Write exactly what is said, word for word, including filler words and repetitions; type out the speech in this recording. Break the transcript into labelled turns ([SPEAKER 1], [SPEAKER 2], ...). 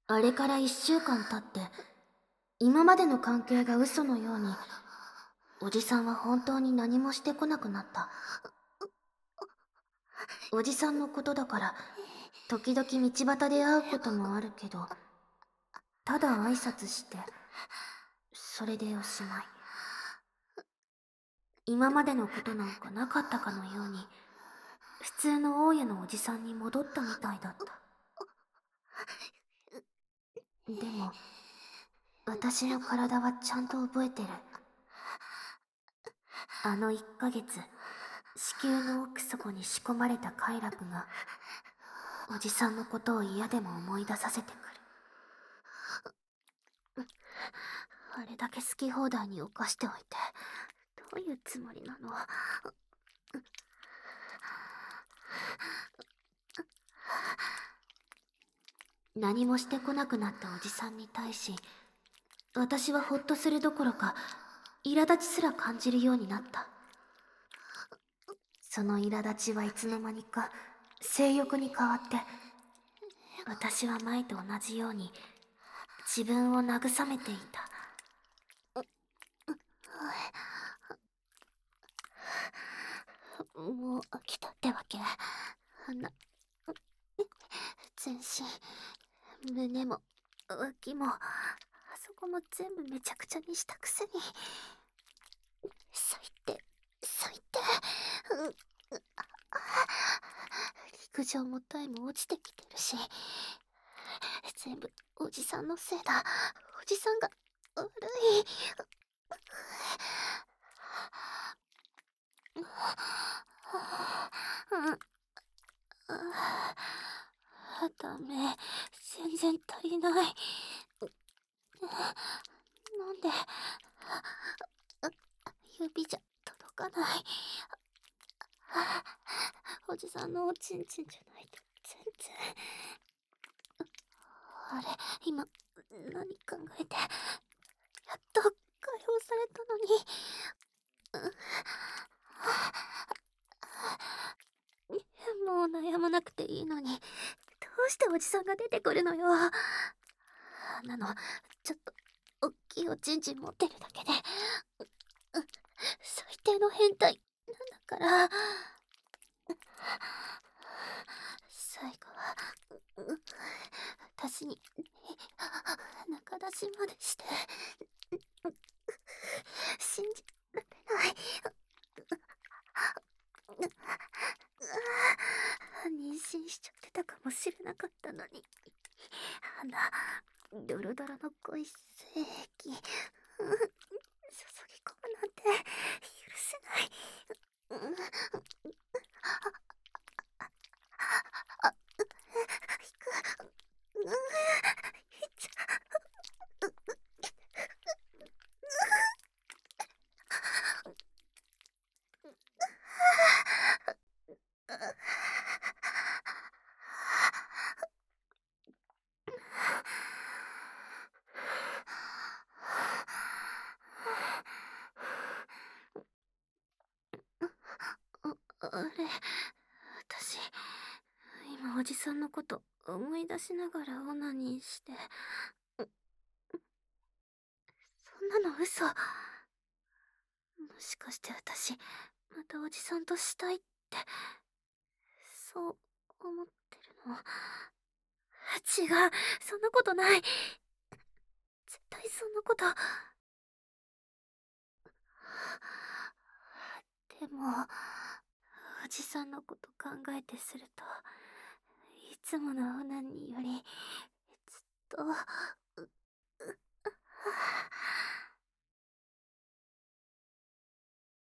[SPEAKER 1] あれから一週間経って、今までの関係が嘘のように、おじさんは本当に何もしてこなくなった。おじさんのことだから、時々道端で会うこともあるけど、ただ挨拶して、それでおしまい。今までのことなんかなかったかのように、普通の大家のおじさんに戻ったみたいだった。でも、私の体はちゃんと覚えてる。あのいっかげつ、子宮の奥底に仕込まれた快楽が、おじさんのことを嫌でも思い出させてくる。あれだけ好き放題に犯しておいて、どういうつもりなの？何もしてこなくなったおじさんに対し、私はほっとするどころか、苛立ちすら感じるようになった。その苛立ちはいつの間にか性欲に変わって、私は前と同じように自分を慰めていた。もう飽きたってわけ？な、全身、胸も、脇も、あそこも全部めちゃくちゃにしたくせに。最低、最低。うん、陸上もタイム落ちてきてるし、全部おじさんのせいだ。おじさんが悪い。ダメ、全然足りない。なんで、指じゃ届かない。おじさんのおちんちんじゃないと全然。あれ、今、何考えて。やっと解放されたのに。もう悩まなくていいのに、どうしておじさんが出てくるのよ。あんなの、ちょっと、おっきいおちんちん持ってるだけで、最低の変態なんだから。最後は、私に、仲出しまでして、信じられない。妊娠しちゃってたかもしれなかったのに。あんな、ドロドロの濃い精液、注ぎ込むなんて、許せない。あ、引く。うん、いっちゃう。あ、あれ、私、今おじさんのこと思い出しながらオナニーして、そんなの嘘。もしかして私、またおじさんとしたいって、そう思ってるの？違う、そんなことない。絶対そんなこと。でも、おじさんのこと考えてすると、いつものオナニーより、ずっと、